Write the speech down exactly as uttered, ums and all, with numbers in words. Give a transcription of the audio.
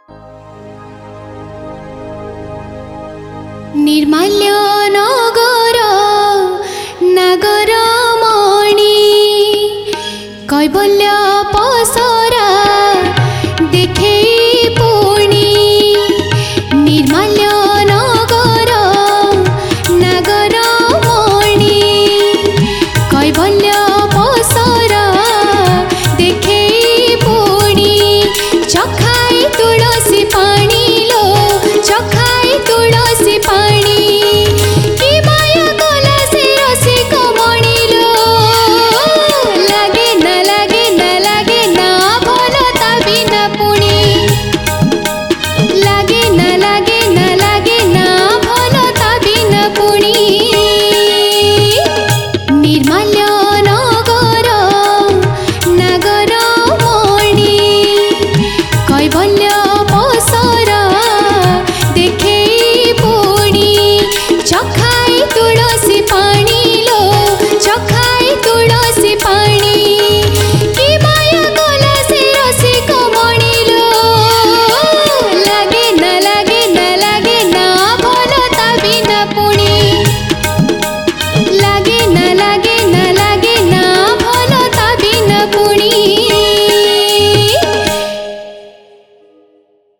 निर्माल्य नगर नागर मणि कैबल्य पसरा देखे पुणी निर्माल्य नगर नागर मणि कैबल्य पसरा देखे पुणी चखाई तुलसी पानी लो चखाई तुलसी पानी कि माया गला से रसी कमणी लो लागे न लागे न लागे ना भल ता बिना पुणी लागे न लागे न लागे ना भल ता बिना पुणी निर्माल्य नगर नागर मणि कैबल्य पसरा देखे पुणी चखाई तुलसी पानी